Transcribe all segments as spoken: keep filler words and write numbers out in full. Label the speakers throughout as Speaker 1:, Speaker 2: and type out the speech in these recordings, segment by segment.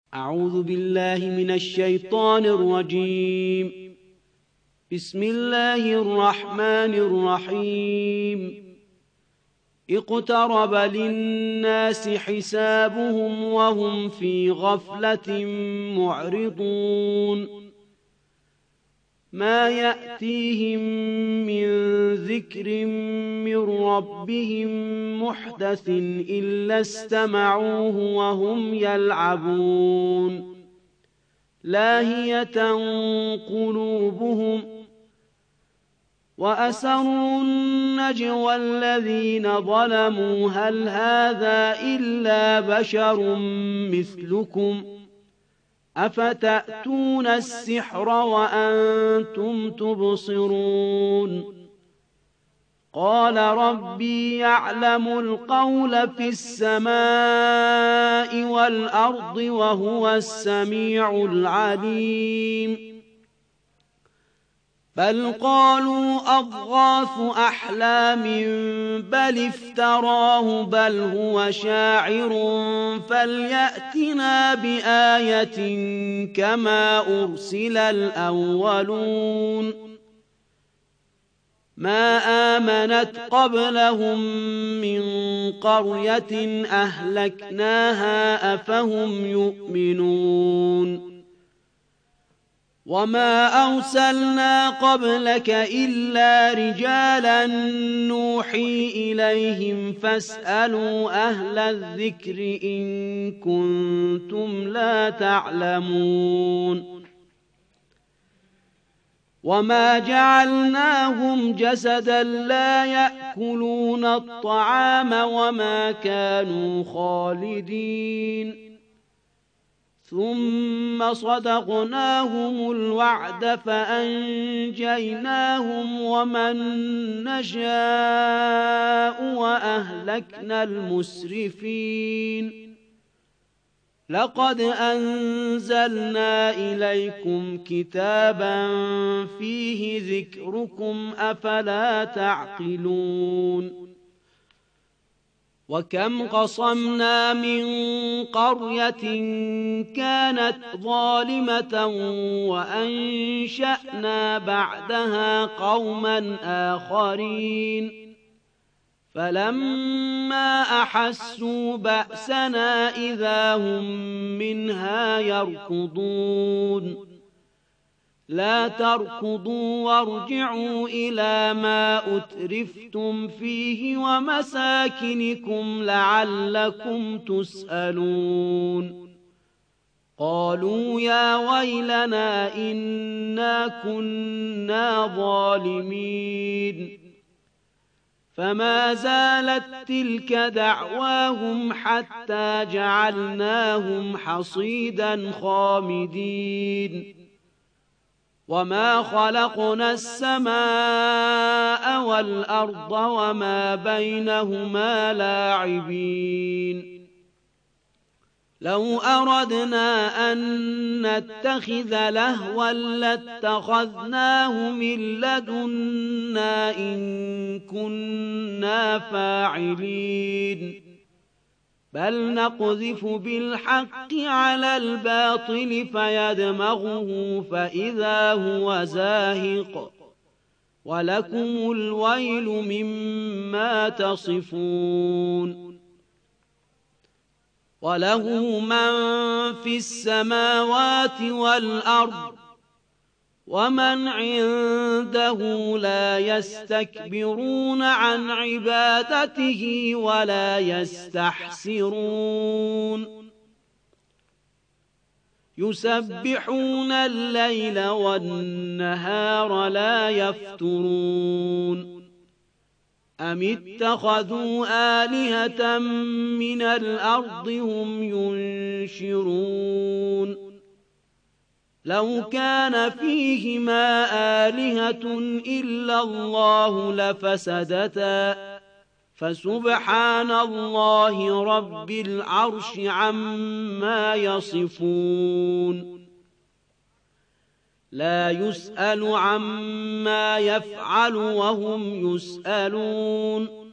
Speaker 1: أعوذ بالله من الشيطان الرجيم. بسم الله الرحمن الرحيم. اقترب للناس حسابهم وهم في غفلة معرضون. ما يأتيهم من ذكر من ربهم محدث إلا استمعوه وهم يلعبون. لاهية قلوبهم وأسروا النجوى الذين ظلموا هل هذا إلا بشر مثلكم أفتأتون السحر وأنتم تبصرون. قال ربي يعلم القول في السماء والأرض وهو السميع العليم. بل قالوا أضغاث أحلام بل افتراه بل هو شاعر فليأتنا بآية كما أرسل الأولون. ما آمنت قبلهم من قرية أهلكناها أفهم يؤمنون. وما أرسلنا قبلك إلا رجالا نوحي إليهم فاسألوا أهل الذكر إن كنتم لا تعلمون. وما جعلناهم جسدا لا يأكلون الطعام وما كانوا خالدين. ثم صدقناهم الوعد فأنجيناهم ومن نشاء وأهلكنا المسرفين. لقد أنزلنا إليكم كتابا فيه ذكركم أفلا تعقلون. وكم قصمنا من قرية كانت ظالمة وأنشأنا بعدها قوما آخرين فلما أحسوا بأسنا إذا هم منها يركضون. لا تركضوا وارجعوا إلى ما أترفتم فيه ومساكنكم لعلكم تسألون. قالوا يا ويلنا إنا كنا ظالمين. فما زالت تلك دعواهم حتى جعلناهم حصيدا خامدين. وما خلقنا السماء والأرض وما بينهما لاعبين. لو أردنا أن نتخذ لهوا لاتخذناه من لدنا إن كنا فاعلين. بل نقذف بالحق على الباطل فيدمغه فإذا هو زاهق ولكم الويل مما تصفون. وله من في السماوات والأرض ومن عنده لا يستكبرون عن عبادته ولا يستحسرون. يسبحون الليل والنهار لا يفترون. أم اتخذوا آلهة من الأرض هم ينشرون. لو كان فيهما آلهة إلا الله لفسدتا فسبحان الله رب العرش عما يصفون. لا يسأل عما يفعل وهم يسألون.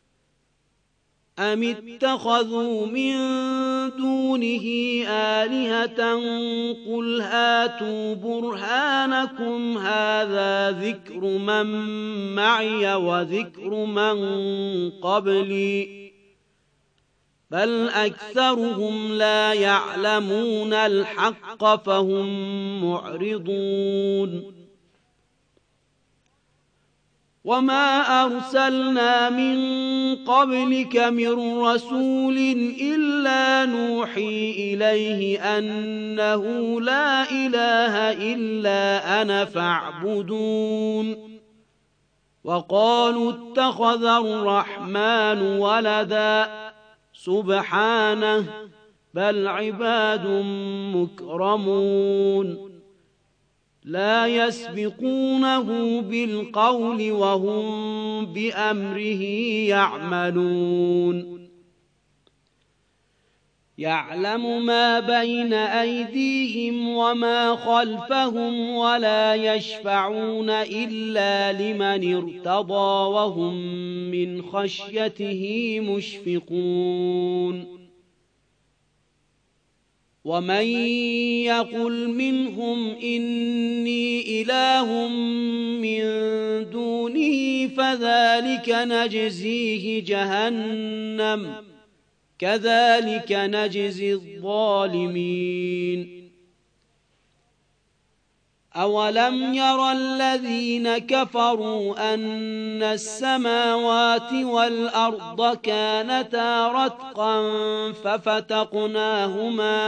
Speaker 1: أم اتخذوا من دونه آلهة بينة قل هاتوا برهانكم هذا ذكر من معي وذكر من قبلي بل أكثرهم لا يعلمون الحق فهم معرضون وما أرسلنا من قبلك من رسول إلا نوحي إليه أنه لا إله إلا أنا فاعبدون وقالوا اتخذ الرحمن ولدا سبحانه بل عباد مكرمون لا يسبقونه بالقول وهم بأمره يعملون يعلم ما بين أيديهم وما خلفهم ولا يشفعون إلا لمن ارتضى وهم من خشيته مشفقون ومن يقل منهم إني إله من دونه فذلك نجزيه جهنم كذلك نجزي الظالمين أولم ير الذين كفروا أن السماوات والأرض كانتا رتقا ففتقناهما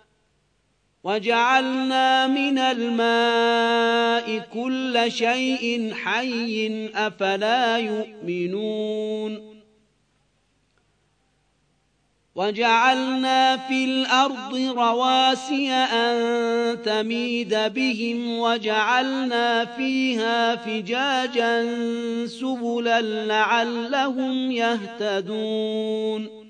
Speaker 1: وجعلنا من الماء كل شيء حي أفلا يؤمنون وجعلنا في الأرض رواسي أن تميد بهم وجعلنا فيها فجاجا سبلا لعلهم يهتدون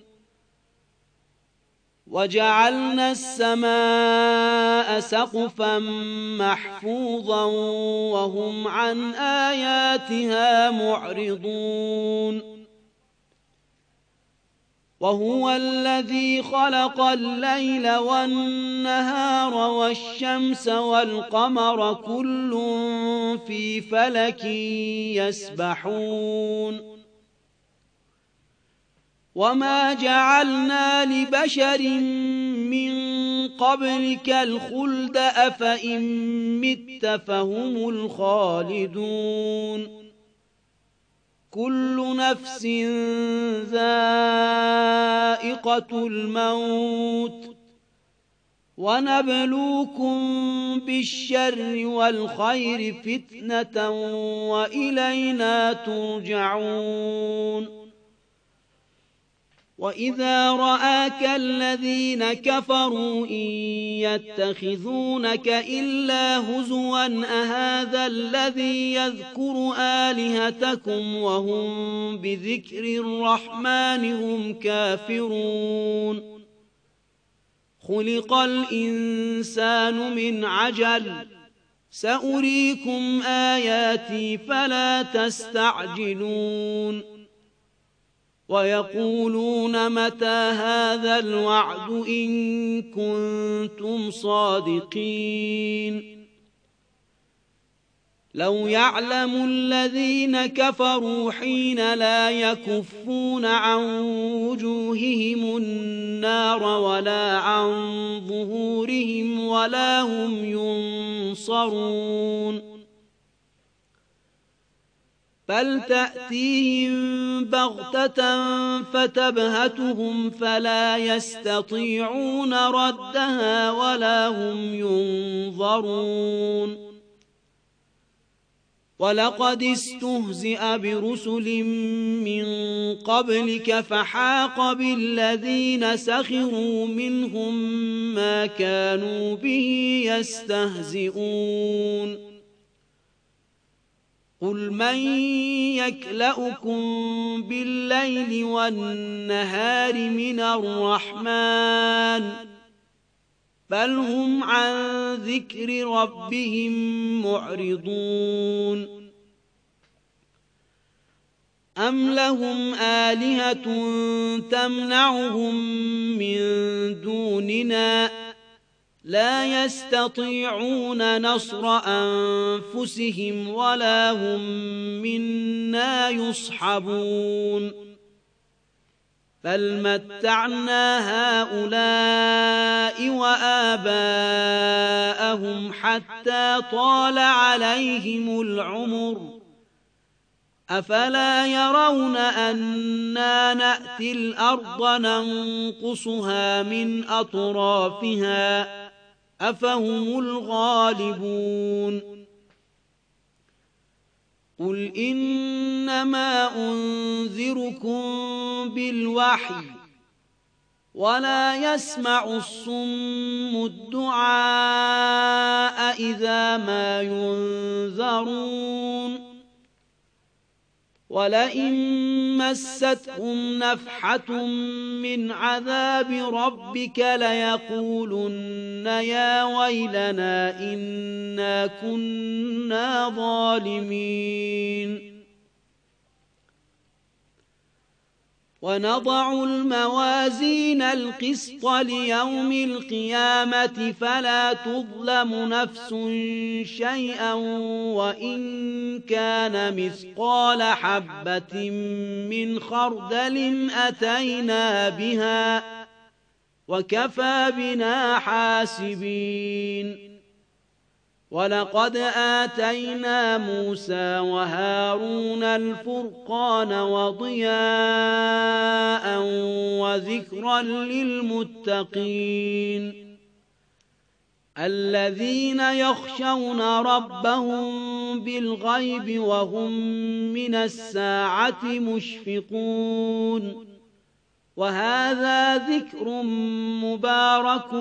Speaker 1: وجعلنا السماء سقفا محفوظا وهم عن آياتها معرضون وهو الذي خلق الليل والنهار والشمس والقمر كل في فلك يسبحون وما جعلنا لبشر من قبلك الخلد أفإن مت فهم الخالدون كل نفس ذائقة الموت ونبلوكم بالشر والخير فتنة وإلينا ترجعون وإذا رآك الذين كفروا إن يتخذونك إلا هزوا أهذا الذي يذكر آلهتكم وهم بذكر الرحمن هم كافرون خلق الإنسان من عجل سأريكم آياتي فلا تستعجلون ويقولون متى هذا الوعد إن كنتم صادقين لو يعلم الذين كفروا حين لا يكفون عن وجوههم النار ولا عن ظهورهم ولا هم ينصرون بل تأتيهم بغتة فتبهتهم فلا يستطيعون ردها ولا هم ينظرون ولقد استهزئ برسل من قبلك فحاق بالذين سخروا منهم ما كانوا به يستهزئون قل من يكلؤكم بالليل والنهار من الرحمن بل هم عن ذكر ربهم معرضون أم لهم آلهة تمنعهم من دوننا لا يستطيعون نصر أنفسهم ولا هم منا يصحبون بل متعنا هؤلاء وآباءهم حتى طال عليهم العمر أفلا يرون أنا نأتي الأرض ننقصها من أطرافها أفهم الغالبون قل إنما أنذركم بالوحي ولا يسمع الصم الدعاء إذا ما ينذرون ولئن مستهم نفحة من عذاب ربك ليقولن يا ويلنا إنا كنا ظالمين ونضع الموازين القسط ليوم القيامة فلا تظلم نفس شيئا وإن كان مثقال حبة من خردل أتينا بها وكفى بنا حاسبين ولقد آتينا موسى وهارون الفرقان وضياء وذكرا للمتقين الذين يخشون ربهم بالغيب وهم من الساعة مشفقون وهذا ذكر مبارك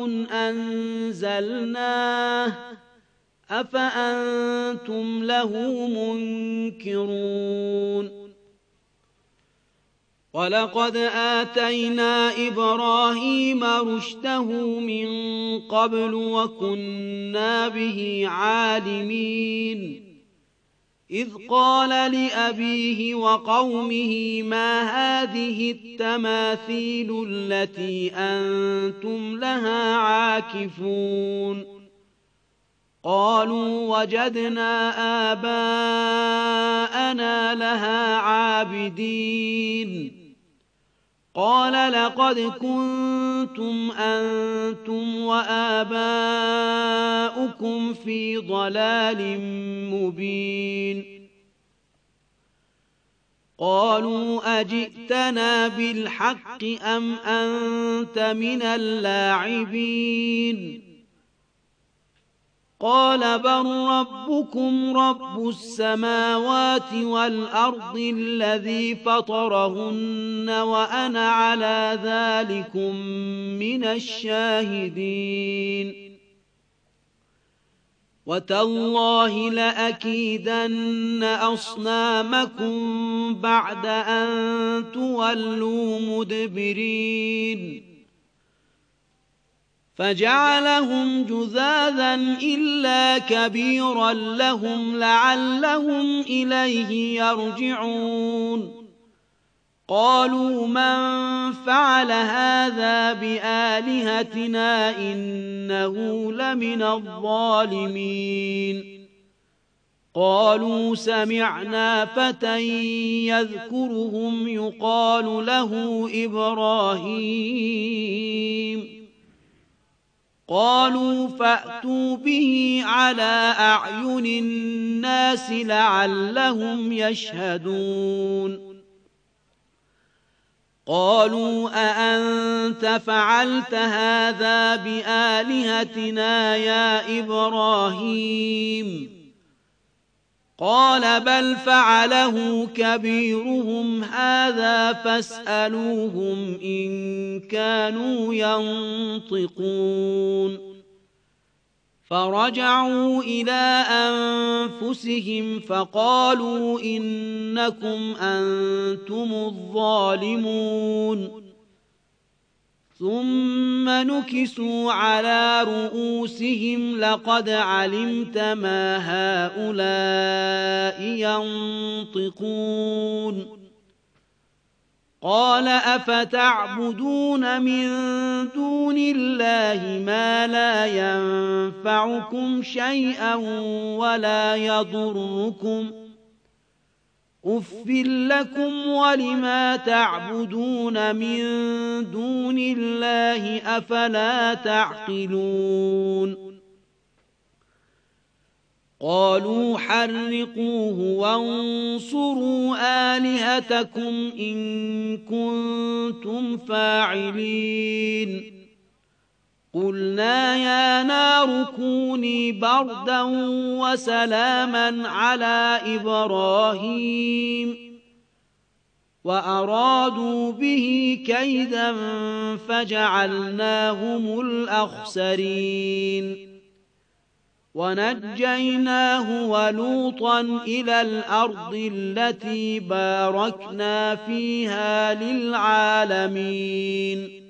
Speaker 1: أنزلناه أفأنتم له منكرون ولقد آتينا إبراهيم رشده من قبل وكنا به عالمين إذ قال لأبيه وقومه ما هذه التماثيل التي أنتم لها عاكفون قالوا وجدنا آباءنا لها عابدين قال لقد كنتم أنتم وآباؤكم في ضلال مبين قالوا أجئتنا بالحق أم أنت من اللاعبين قال بل ربكم رب السماوات والأرض الذي فطرهن وأنا على ذلكم من الشاهدين وتالله لأكيدن أصنامكم بعد أن تولوا مدبرين فجعلهم جذاذا إلا كبيرا لهم لعلهم إليه يرجعون قالوا من فعل هذا بآلهتنا إنه لمن الظالمين قالوا سمعنا فتى يذكرهم يقال له إبراهيم قالوا فأتوا به على أعين الناس لعلهم يشهدون قالوا أأنت فعلت هذا بآلهتنا يا إبراهيم قال بل فعله كبيرهم هذا فاسألوهم إن كانوا ينطقون فرجعوا إلى أنفسهم فقالوا إنكم أنتم الظالمون ثم نكسوا على رؤوسهم لقد علمت ما هؤلاء ينطقون قال أفتعبدون من دون الله ما لا ينفعكم شيئا ولا يضركم أف لكم ولما تعبدون من دون الله أفلا تعقلون قالوا حرقوه وانصروا آلهتكم إن كنتم فاعلين قلنا يا نار كوني بردا وسلاما على إبراهيم وأرادوا به كيدا فجعلناهم الأخسرين ونجيناه ولوطا إلى الأرض التي باركنا فيها للعالمين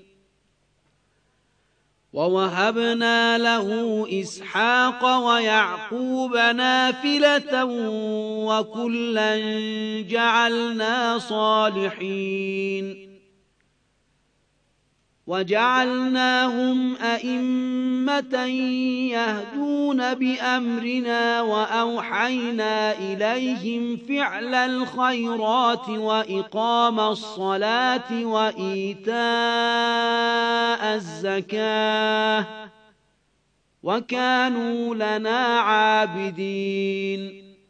Speaker 1: ووهبنا له إسحاق ويعقوب نافلة وكلا جعلنا صالحين وجعلناهم أئمة يهدون بأمرنا وأوحينا إليهم فعل الخيرات وإقام الصلاة وإيتاء الزكاة وكانوا لنا عابدين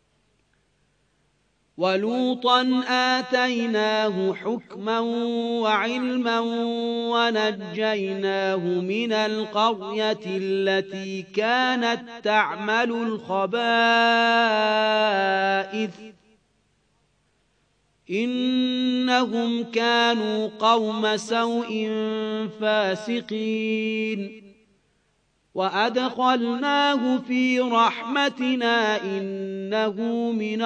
Speaker 1: ولوطا آتيناه حكما وعلما ونجيناه من القرية التي كانت تعمل الخبائث إنهم كانوا قوم سوء فاسقين وأدخلناه في رحمتنا إنه من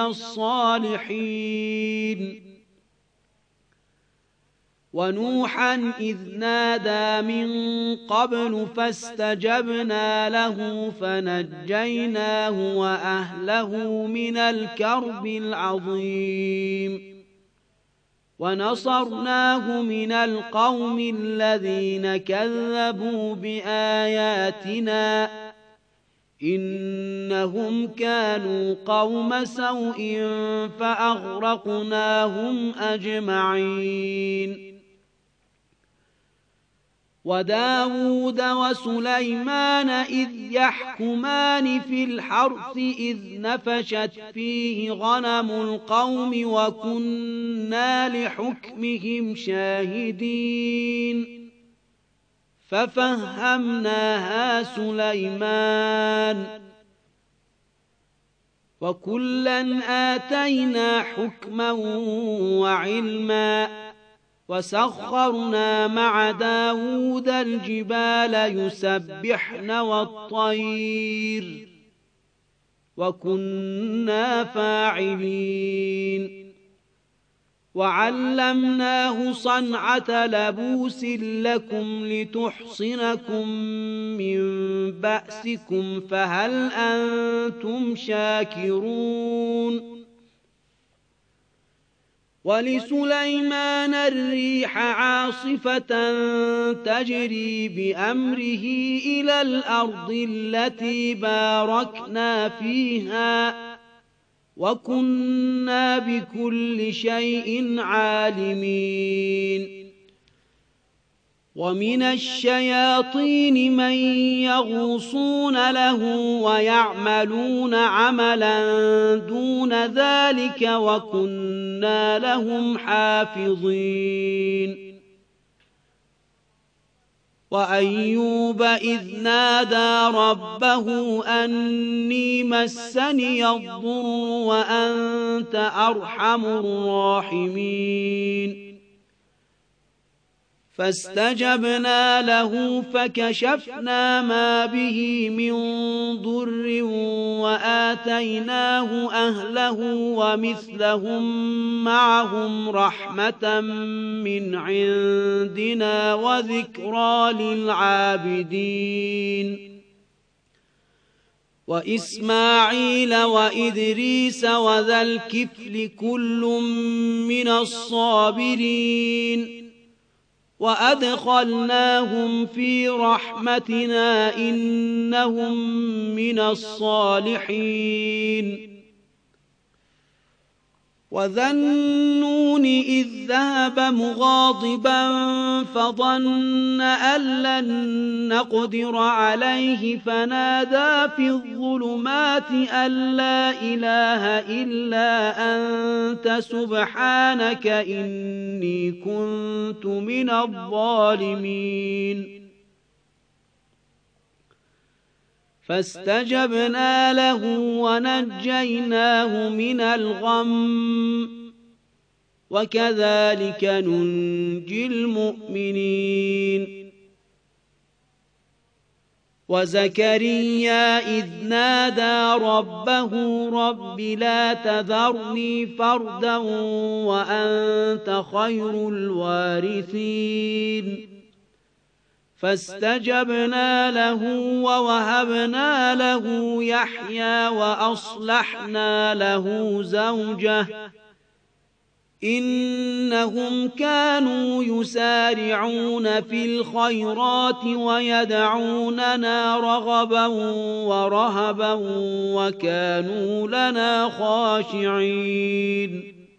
Speaker 1: الصالحين ونوحا إذ نادى من قبل فاستجبنا له فنجيناه وأهله من الكرب العظيم ونصرناه من القوم الذين كذبوا بآياتنا إنهم كانوا قوم سوء فأغرقناهم أجمعين وداود وسليمان إذ يحكمان في الحرث إذ نفشت فيه غنم القوم وكنا لحكمهم شاهدين ففهمناها سليمان وكلا آتينا حكما وعلما وسخرنا مع داود الجبال يسبحن والطير وكنا فاعلين وعلمناه صنعة لبوس لكم لتحصنكم من بأسكم فهل أنتم شاكرون ولسليمان الريح عاصفة تجري بأمره إلى الأرض التي باركنا فيها وكنا بكل شيء عالمين ومن الشياطين من يغوصون له ويعملون عملا دون ذلك وكنا لهم حافظين وأيوب إذ نادى ربه أني مسني الضر وأنت أرحم الراحمين فاستجبنا له فكشفنا ما به من ضر وآتيناه أهله ومثلهم معهم رحمة من عندنا وذكرى للعابدين وإسماعيل وإدريس وذا الكفل كل من الصابرين وأدخلناهم في رحمتنا إنهم من الصالحين وذا النون إذ ذهب مغاضبا فظن أن لن نقدر عليه فنادى في الظلمات أن لا إله إلا أنت سبحانك إني كنت من الظالمين فاستجبنا له ونجيناه من الغم وكذلك ننجي المؤمنين وزكريا إذ نادى ربه رب لا تذرني فردا وأنت خير الوارثين فاستجبنا له ووهبنا له يحيى وأصلحنا له زوجه إنهم كانوا يسارعون في الخيرات ويدعوننا رغبا ورهبا وكانوا لنا خاشعين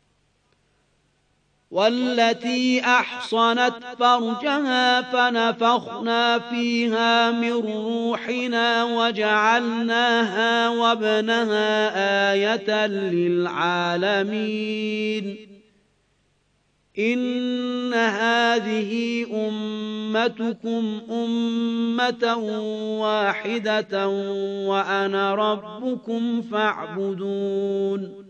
Speaker 1: والتي أحصنت فرجها فنفخنا فيها من روحنا وجعلناها وابنها آية للعالمين إن هذه أمتكم أمة واحدة وأنا ربكم فاعبدون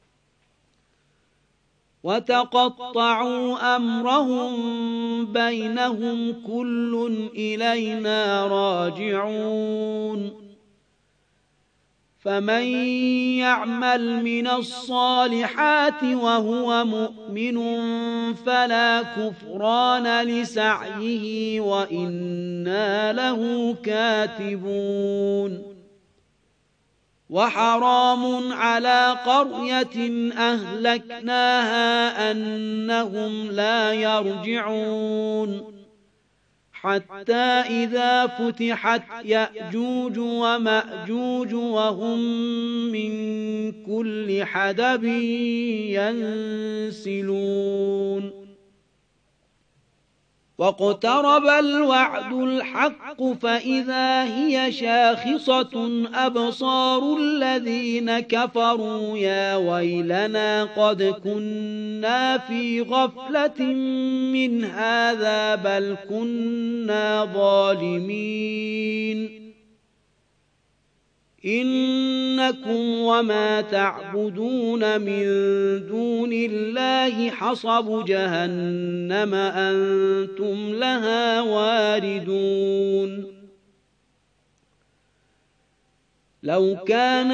Speaker 1: وتقطعوا أمرهم بينهم كل إلينا راجعون فمن يعمل من الصالحات وهو مؤمن فلا كفران لسعيه وإنا له كاتبون وحرام على قرية أهلكناها أنهم لا يرجعون حتى إذا فتحت يأجوج ومأجوج وهم من كل حدب ينسلون واقترب الوعد الحق فإذا هي شاخصة أبصار الذين كفروا يا ويلنا قد كنا في غفلة من هذا بل كنا ظالمين إنكم وما تعبدون من دون الله حصب جهنم أنتم لها واردون لو كان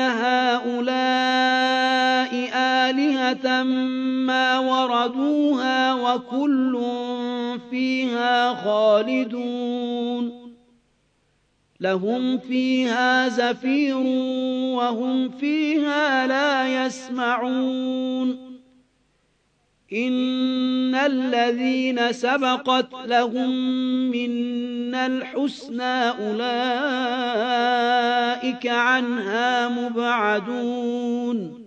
Speaker 1: هؤلاء آلهة ما وردوها وكل فيها خالدون لهم فيها زفير وهم فيها لا يسمعون إن الذين سبقت لهم منا الحسنى أولئك عنها مبعدون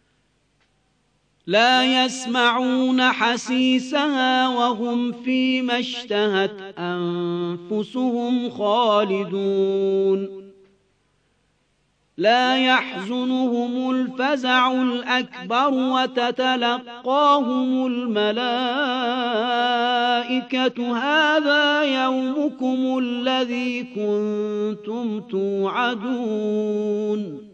Speaker 1: لا يسمعون حسيسها وهم فيما اشتهت أنفسهم خالدون لا يحزنهم الفزع الأكبر وتتلقاهم الملائكة هذا يومكم الذي كنتم توعدون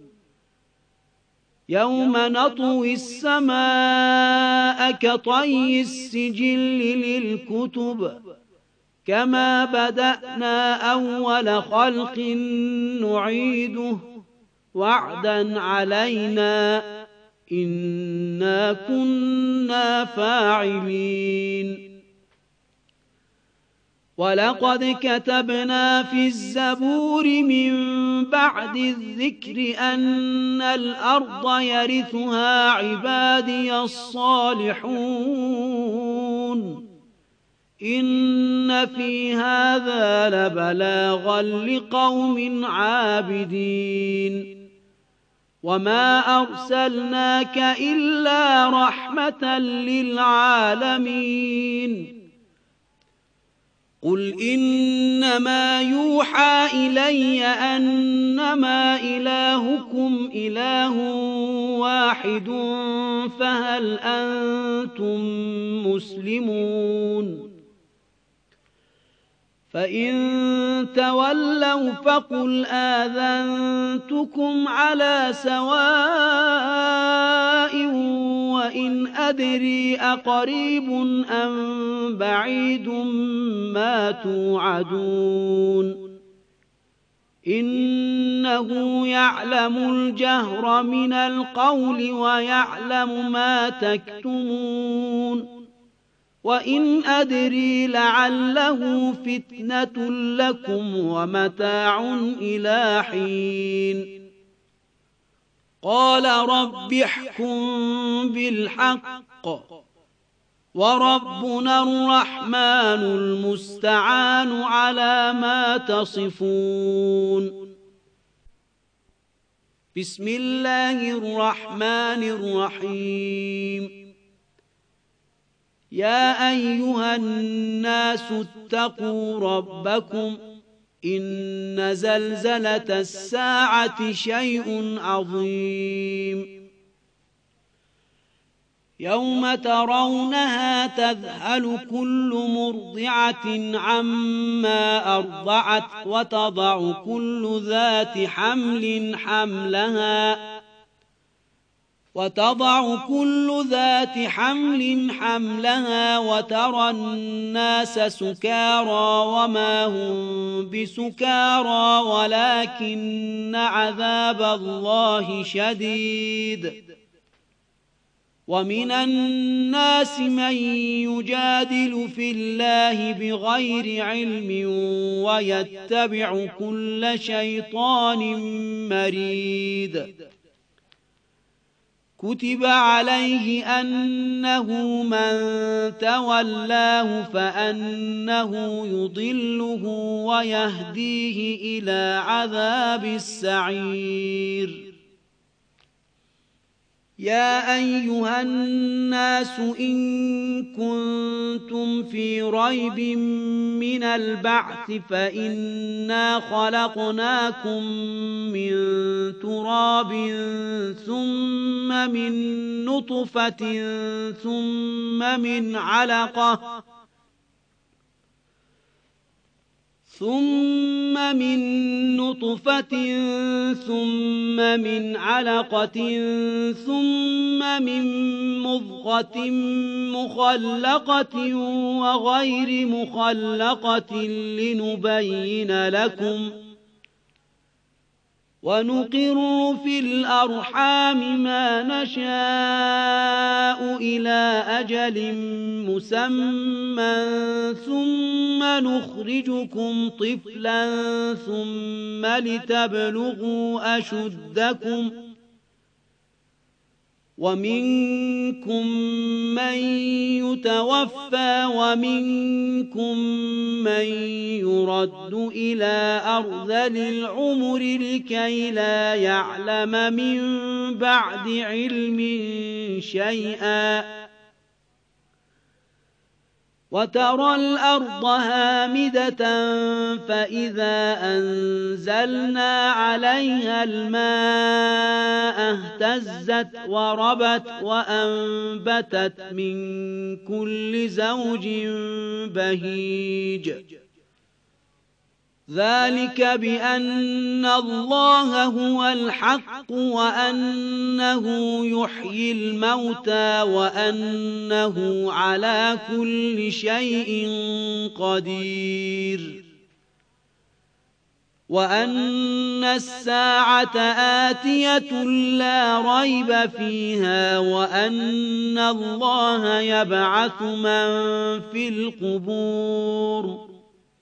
Speaker 1: يوم نطوي السماء كطي السجل للكتب كما بدأنا أول خلق نعيده وعدا علينا إنا كنا فاعلين ولقد كتبنا في الزبور من بعد الذكر أن الأرض يرثها عبادي الصالحون إن في هذا لبلاغا لقوم عابدين وما أرسلناك إلا رحمة للعالمين قل إنما يوحى إلي أنما إلهكم إله واحد فهل أنتم مسلمون فإن تولوا فقل آذنتكم على سواء وإن أدري أقريب أم بعيد ما توعدون إنه يعلم الجهر من القول ويعلم ما تكتمون وإن أدري لعله فتنة لكم ومتاع إلى حين قال رب احكم بالحق وربنا الرحمن المستعان على ما تصفون بسم الله الرحمن الرحيم يا أيها الناس اتقوا ربكم إن زلزلة الساعة شيء عظيم يوم ترونها تذهل كل مرضعة عما أرضعت وتضع كل ذات حمل حملها وتضع كل ذات حمل حملها وترى الناس سكارى وما هم بسكارى ولكن عذاب الله شديد ومن الناس من يجادل في الله بغير علم ويتبع كل شيطان مريد كتب عليه أنه من تولاه فأنه يضله ويهديه إلى عذاب السعير يا أيها الناس إن كنتم في ريب من البعث فإنا خلقناكم من تراب ثم من نطفة ثم من علقة ثم من نطفة ثم من علقة ثم من مضغة مخلقة وغير مخلقة لنبين لكم ونقر في الأرحام ما نشاء إلى أجل مسمى ثم نخرجكم طفلا ثم لتبلغوا أشدكم ومنكم من يتوفى ومنكم من يرد إلى أرذل العمر لكي لا يعلم من بعد علم شيئا وترى الأرض هامدة فإذا أنزلنا عليها الماء اهتزت وربت وأنبتت من كل زوج بهيج ذلك بأن الله هو الحق وأنه يحيي الموتى وأنه على كل شيء قدير وأن الساعة آتية لا ريب فيها وأن الله يبعث من في القبور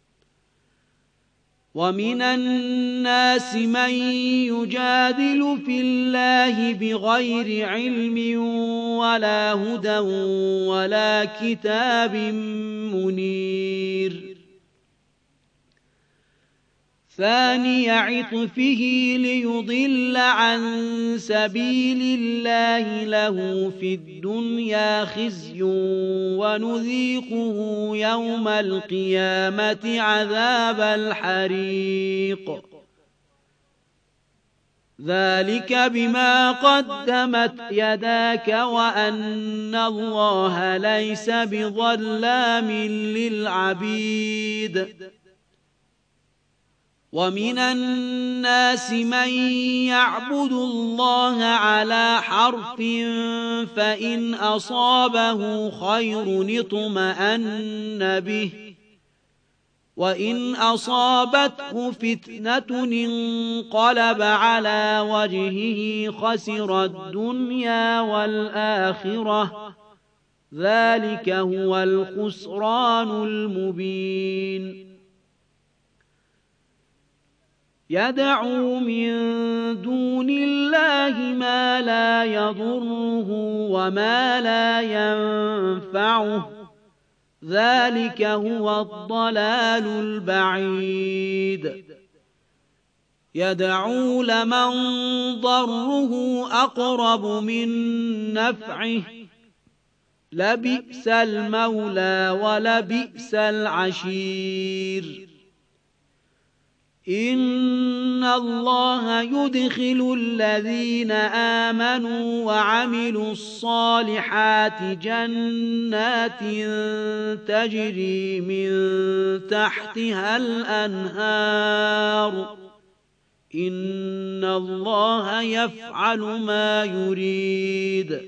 Speaker 1: ومن الناس من يجادل في الله بغير علم ولا هدى ولا كتاب منير ثاني عطفه ليضل عن سبيل الله له في الدنيا خزي ونذيقه يوم القيامة عذاب الحريق ذلك بما قدمت يداك وأن الله ليس بظلام للعبيد ومن الناس من يعبد الله على حرف فإن أصابه خير اطمأن به وإن أصابته فتنة انقلب على وجهه خسر الدنيا والآخرة ذلك هو الخسران المبين يدعو من دون الله ما لا يضره وما لا ينفعه ذلك هو الضلال البعيد يدعو لمن ضره أقرب من نفعه لبئس المولى ولبئس العشير إن الله يدخل الذين آمنوا وعملوا الصالحات جنات تجري من تحتها الأنهار إن الله يفعل ما يريد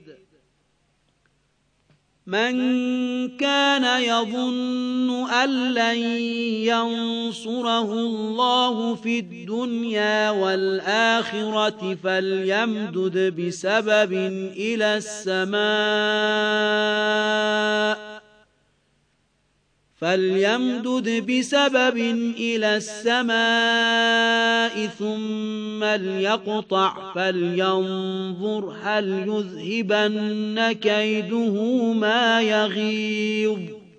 Speaker 1: من كان يظن أن لن ينصره الله في الدنيا والآخرة فليمدد بسبب إلى السماء فليمدد بسبب إلى السماء ثم ليقطع فلينظر هل يذهبن كيده ما يغيظ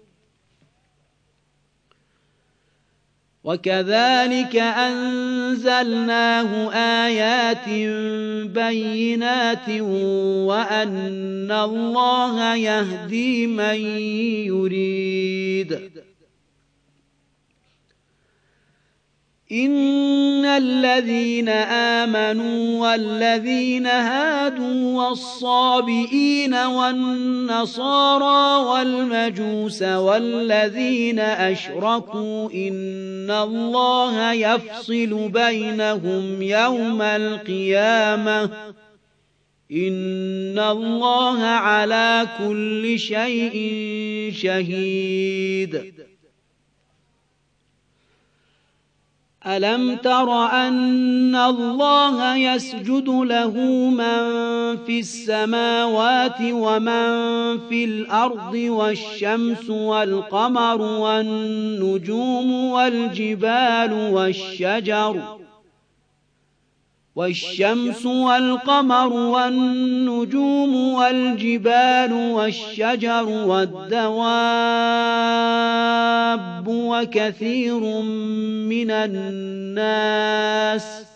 Speaker 1: وكذلك أنزلناه آيات بينات وأن الله يهدي من يريد إن الذين آمنوا والذين هادوا والصابئين والنصارى والمجوس والذين أشركوا إن الله يفصل بينهم يوم القيامة إن الله على كل شيء شهيد ألم تر أن الله يسجد له من في السماوات ومن في الأرض والشمس والقمر والنجوم والجبال والشجر والشمس والقمر والنجوم والجبال والشجر والدواب وكثير من الناس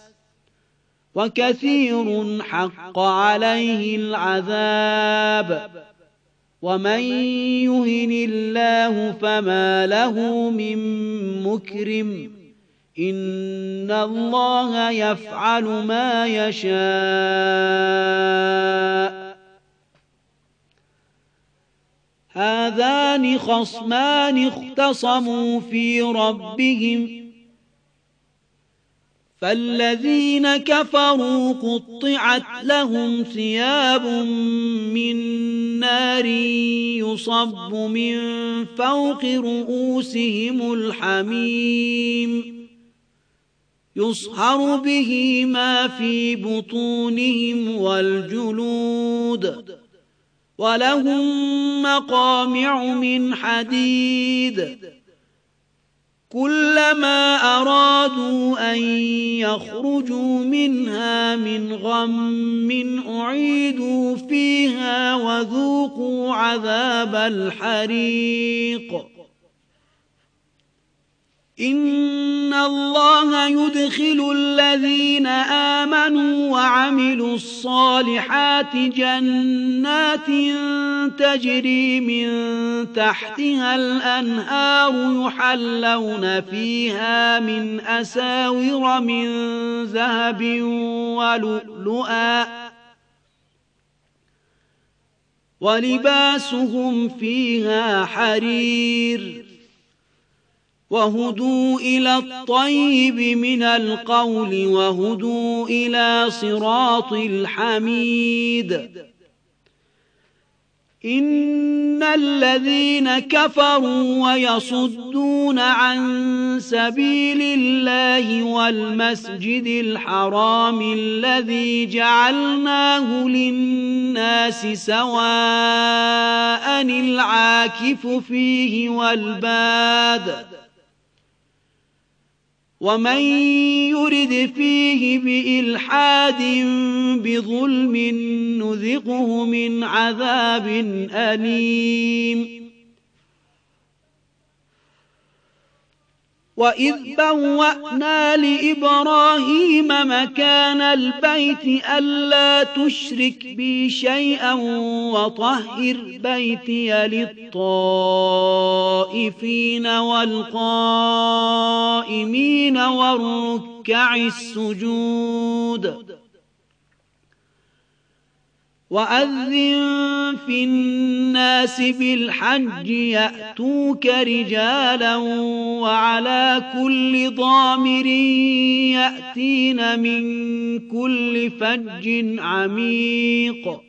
Speaker 1: وكثير حق عليه العذاب ومن يهن الله فما له من مكرم إن الله يفعل ما يشاء هذان خصمان اختصموا في ربهم فالذين كفروا قطعت لهم ثياب من نار يصب من فوق رؤوسهم الحميم يصهر به ما في بطونهم والجلود ولهم مقامع من حديد كلما أراد أرادوا أن يخرجوا منها من غم أعيدوا فيها وذوقوا عذاب الحريق إن الله يدخل الذين آمنوا وعملوا الصالحات جنات تجري من تحتها الأنهار يحلون فيها من أساور من ذهب ولؤلؤا ولباسهم فيها حرير وهدوا إلى الطيب من القول وهدوا إلى صراط الحميد إن الذين كفروا ويصدون عن سبيل الله والمسجد الحرام الذي جعلناه للناس سواء العاكف فيه والباد ومن يرد فيه بإلحاد بظلم نذقه من عذاب أليم وإذ بوأنا لإبراهيم مكان البيت ألا تشرك بي شيئا وطهر بيتي للطائفين والقائمين والركع السجود وأذن في الناس بالحج يأتوك رجالا وعلى كل ضامر يأتين من كل فج عميق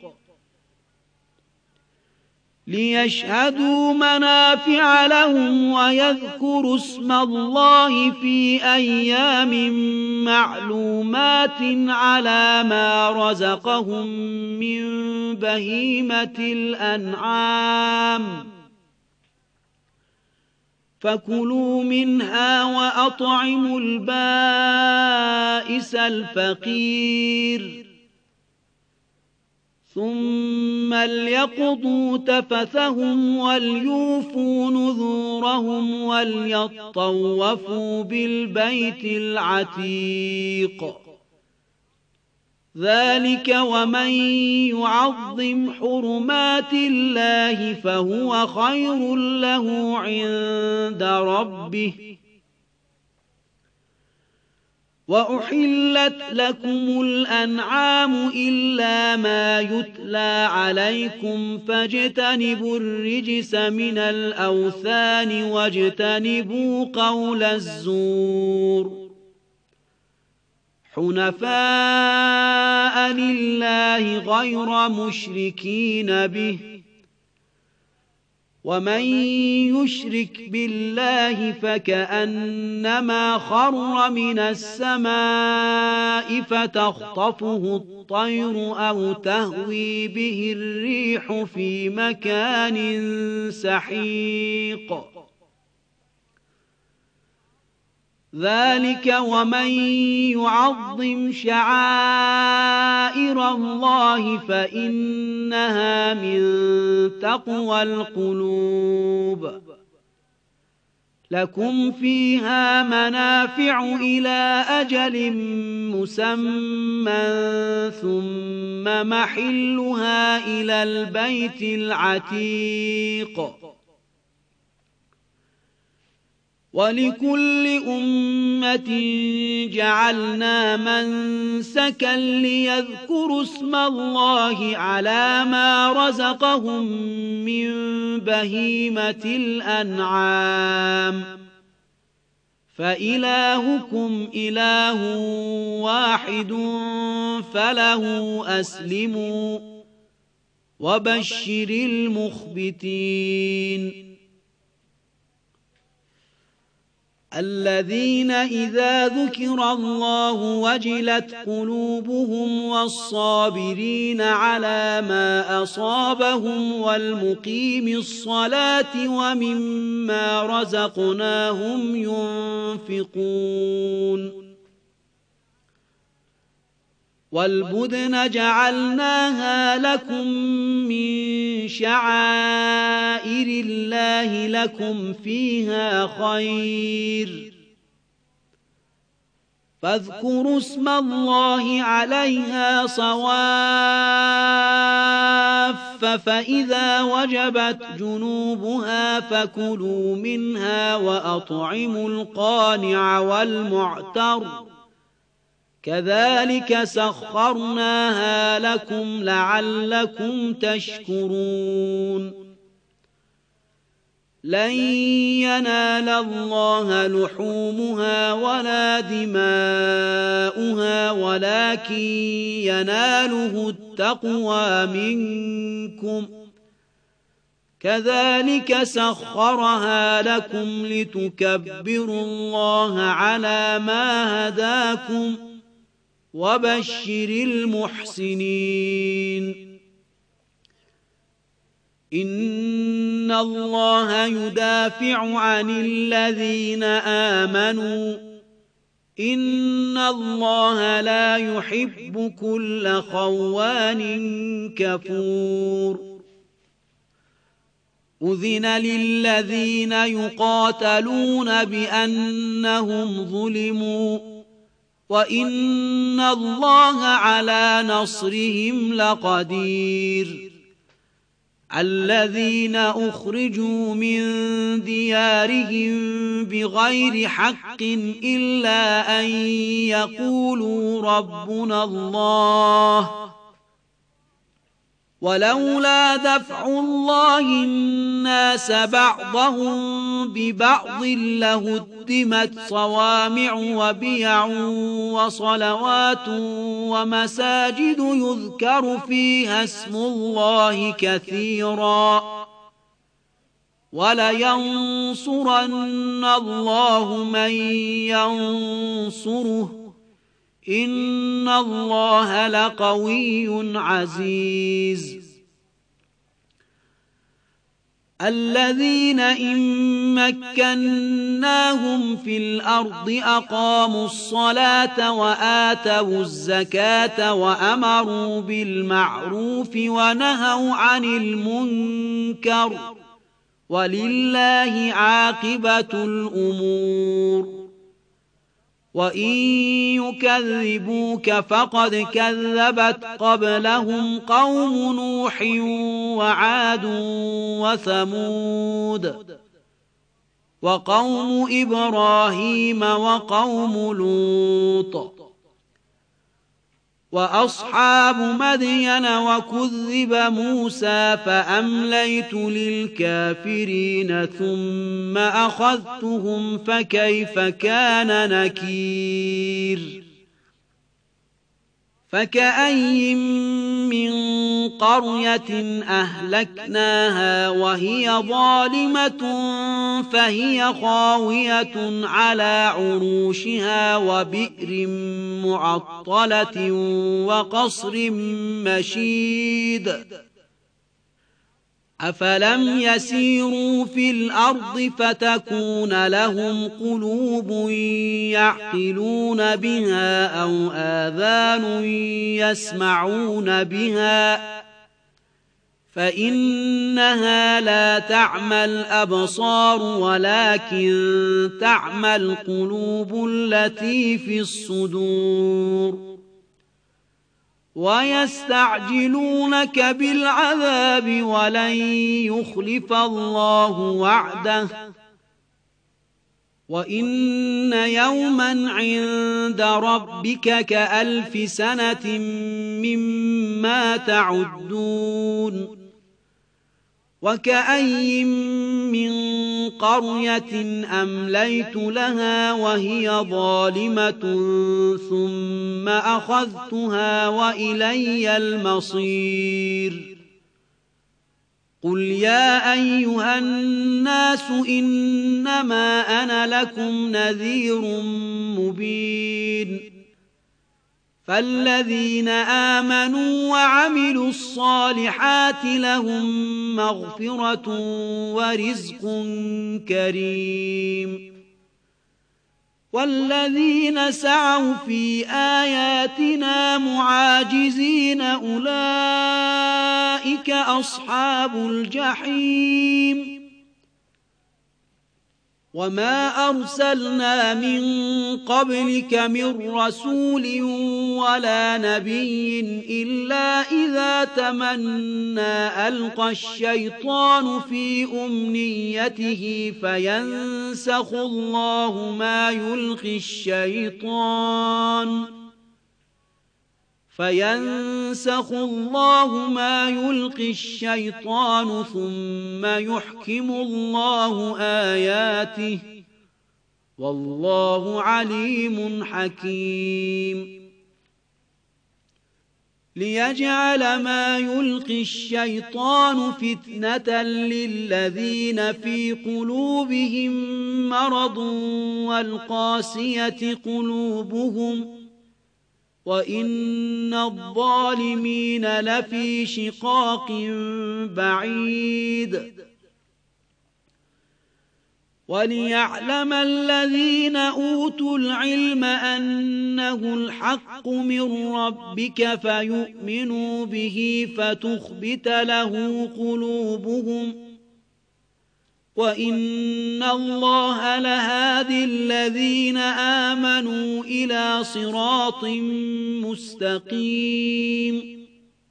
Speaker 1: ليشهدوا منافع لهم ويذكروا اسم الله في أيام معلومات على ما رزقهم من بهيمة الأنعام فكلوا منها وأطعموا البائس الفقير ثم ليقضوا تفثهم وليوفوا نذورهم وليطوفوا بالبيت العتيق ذلك ومن يعظم حرمات الله فهو خير له عند ربه وأحلت لكم الأنعام إلا ما يتلى عليكم فاجتنبوا الرجس من الأوثان واجتنبوا قول الزور حنفاء لله غير مشركين به ومن يشرك بالله فكأنما خر من السماء فتخطفه الطير أو تهوي به الريح في مكان سحيق ذلك ومن يعظم شعائر الله فإنها من تقوى القلوب لكم فيها منافع إلى أجل مسمى ثم محلها إلى البيت العتيق ولكل أمة جعلنا منسكا ليذكروا اسم الله على ما رزقهم من بهيمة الأنعام فإلهكم إله واحد فله أسلموا وبشر المخبتين الذين إذا ذكر الله وجلت قلوبهم والصابرين على ما أصابهم والمقيم الصلاة ومما رزقناهم ينفقون والبدن جعلناها لكم من شعائر الله لكم فيها خير فاذكروا اسم الله عليها صواف فإذا وجبت جنوبها فكلوا منها وأطعموا القانع والمعتر كذلك سخرناها لكم لعلكم تشكرون لن ينال الله لحومها ولا دماؤها ولكن يناله التقوى منكم كذلك سخرها لكم لتكبروا الله على ما هداكم وبشر المحسنين إن الله يدافع عن الذين آمنوا إن الله لا يحب كل خوان كفور أذن للذين يقاتلون بأنهم ظلموا وإن الله على نصرهم لقدير الذين أخرجوا من ديارهم بغير حق إلا أن يقولوا ربنا الله ولولا دفع الله الناس بعضهم ببعض لهدمت صوامع وبيع وصلوات ومساجد يذكر فيها اسم الله كثيرا ولينصرن الله من ينصره إن الله لقوي عزيز الذين إن مكناهم في الأرض أقاموا الصلاة وآتوا الزكاة وأمروا بالمعروف ونهوا عن المنكر ولله عاقبة الأمور وإن يكذبوك فقد كذبت قبلهم قوم نوح وعاد وثمود وقوم إبراهيم وقوم لوط وأصحاب مدين وكذب موسى فأمليت للكافرين ثم أخذتهم فكيف كان نكير فكأي من قرية أهلكناها وهي ظالمة فهي خاوية على عروشها وبئر معطلة وقصر مشيد أفلم يسيروا في الأرض فتكون لهم قلوب يعقلون بها أو آذان يسمعون بها فإنها لا تعمى الأبصار ولكن تعمى القلوب التي في الصدور ويستعجلونك بالعذاب ولن يخلف الله وعده وإن يوما عند ربك كألف سنة مما تعدون وكأي من قرية أمليت لها وهي ظالمة ثم أخذتها وإلي المصير قل يا أيها الناس إنما أنا لكم نذير مبين فالذين آمنوا وعملوا الصالحات لهم مغفرة ورزق كريم والذين سعوا في آياتنا معاجزين أولئك أصحاب الجحيم وما أرسلنا من قبلك من رسول ولا نبي إلا إذا تمنى ألقى الشيطان في أمنيته فينسخ الله ما يلقي الشيطان فينسخ الله ما يلقي الشيطان ثم يحكم الله آياته والله عليم حكيم ليجعل ما يلقي الشيطان فتنة للذين في قلوبهم مرض والقاسية قلوبهم وإن الظالمين لفي شقاق بعيد وليعلم الذين أوتوا العلم أنه الحق من ربك فيؤمنوا به فتخبت له قلوبهم وإن الله لهادي الذين آمنوا إلى صراط مستقيم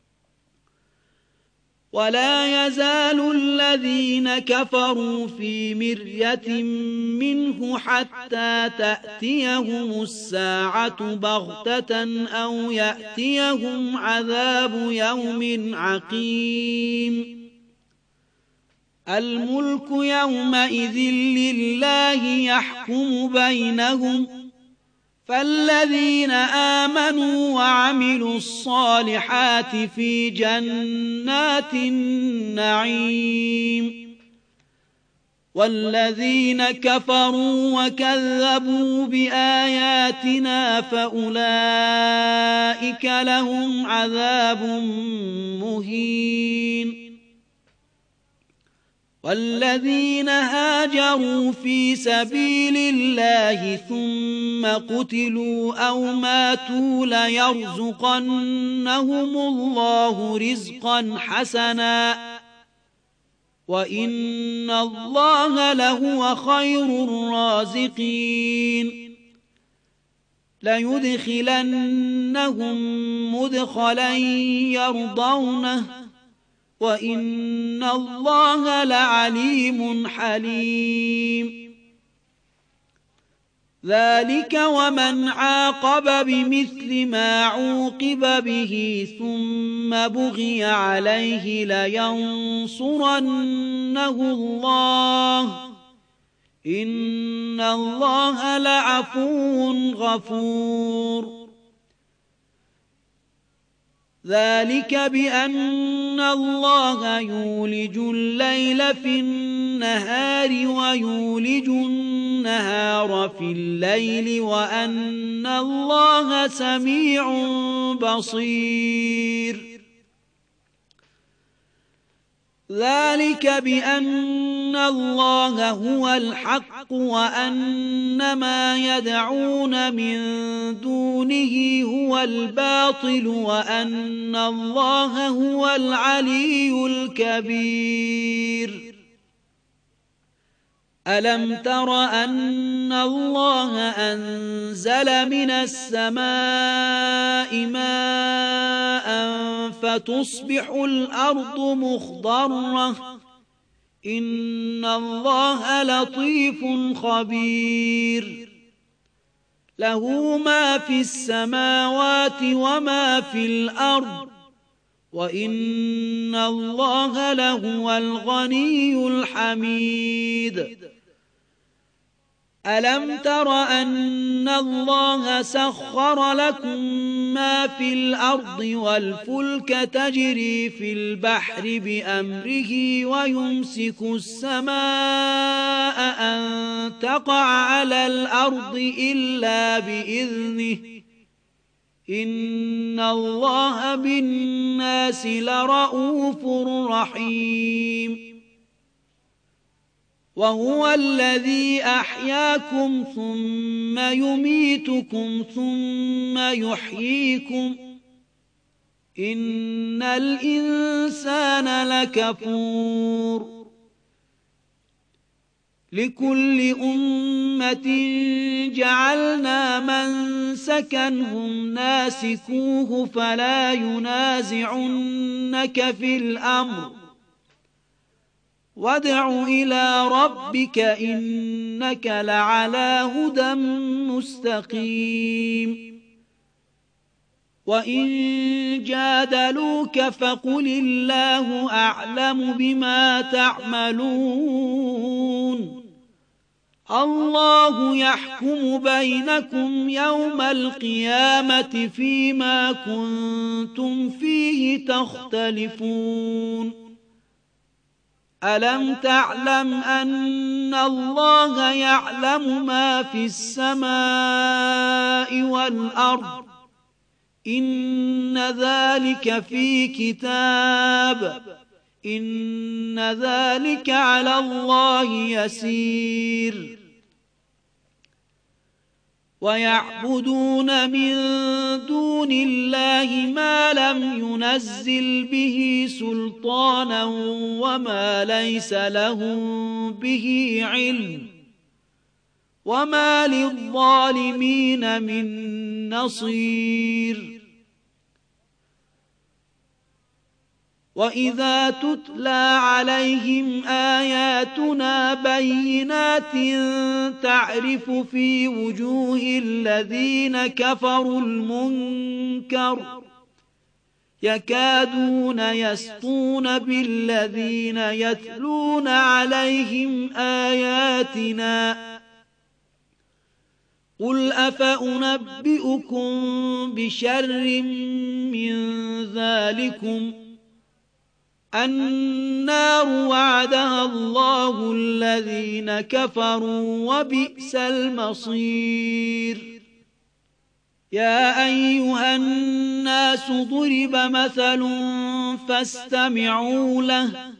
Speaker 1: ولا يزال الذين كفروا في مرية منه حتى تأتيهم الساعة بغتة أو يأتيهم عذاب يوم عقيم الملك يومئذ لله يحكم بينهم فالذين آمنوا وعملوا الصالحات في جنات النعيم والذين كفروا وكذبوا بآياتنا فأولئك لهم عذاب مهين والذين هاجروا في سبيل الله ثم قتلوا أو ماتوا ليرزقنهم الله رزقا حسنا وإن الله لهو خير الرازقين ليدخلنهم مدخلا يرضونه وإن الله لعليم حليم ذلك ومن عاقب بمثل ما عوقب به ثم بغي عليه لينصرنه الله إن الله لعفو غفور ذلك بأن الله يولج الليل في النهار ويولج النهار في الليل وأن الله سميع بصير ذلك بأن الله هو الحق وأن ما يدعون من دونه هو الباطل وأن الله هو العلي الكبير ألم تر أن الله أنزل من السماء ماء فتصبح الأرض مخضرة إن الله لطيف خبير له ما في السماوات وما في الأرض وإن الله لهو الغني الحميد ألم تر أن الله سخر لكم ما في الأرض والفلك تجري في البحر بأمره ويمسك السماء أن تقع على الأرض إلا بإذنه إن الله بالناس لرءوف رحيم وهو الذي أحياكم ثم يميتكم ثم يحييكم إن الإنسان لكفور لكل أمة جعلنا منسكا هم ناسكوه فلا ينازعنك في الأمر وادع إلى ربك إنك لعلى هدى مستقيم وإن جادلوك فقل الله أعلم بما تعملون الله يحكم بينكم يوم القيامة فيما كنتم فيه تختلفون ألم تعلم أن الله يعلم ما في السماء والأرض إن ذلك في كتاب إن ذلك على الله يسير ويعبدون من دون الله ما لم ينزل به سلطانا وما ليس لهم به علم وما للظالمين من نصير وإذا تتلى عليهم آياتنا بينات تعرف في وجوه الذين كفروا المنكر يكادون يسطون بالذين يتلون عليهم آياتنا قل أفأنبئكم بشر من ذلكم النار وعدها الله الذين كفروا وبئس المصير يا أيها الناس ضرب مثل فاستمعوا له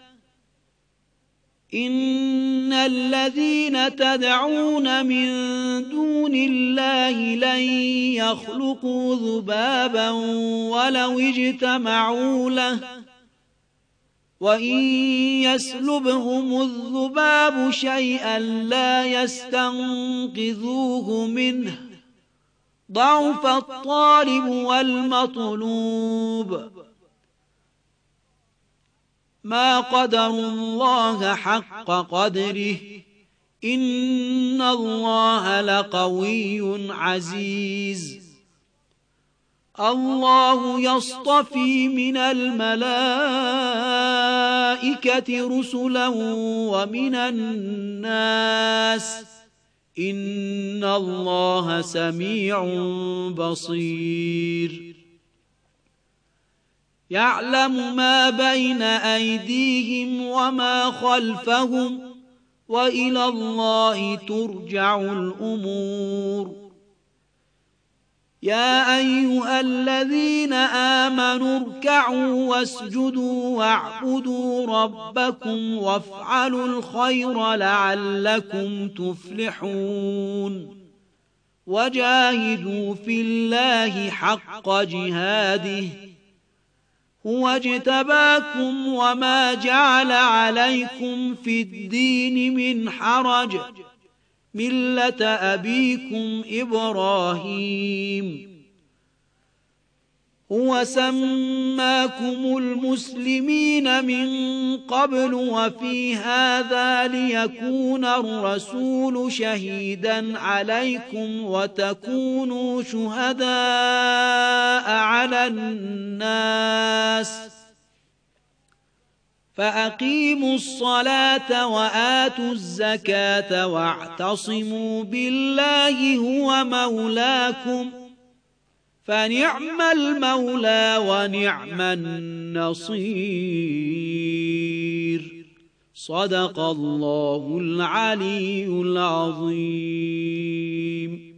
Speaker 1: إن الذين تدعون من دون الله لن يخلقوا ذبابا ولو اجتمعوا له وإن يسلبهم الذباب شيئا لا يستنقذوه منه ضعف الطالب والمطلوب ما قدروا الله حق قدره إن الله لقوي عزيز الله يصطفي من الملائكة رسلا ومن الناس إن الله سميع بصير يعلم ما بين أيديهم وما خلفهم وإلى الله ترجع الأمور يا أيها الذين آمنوا اركعوا واسجدوا واعبدوا ربكم وافعلوا الخير لعلكم تفلحون وجاهدوا في الله حق جهاده هو اجتباكم وما جعل عليكم في الدين من حرج ملة أبيكم إبراهيم هو سماكم المسلمين من قبل وفي هذا ليكون الرسول شهيدا عليكم وتكونوا شهداء على الناس فأقيموا الصلاة وآتوا الزكاة واعتصموا بالله هو مولاكم فنعم المولى ونعم النصير. صدق الله العلي العظيم.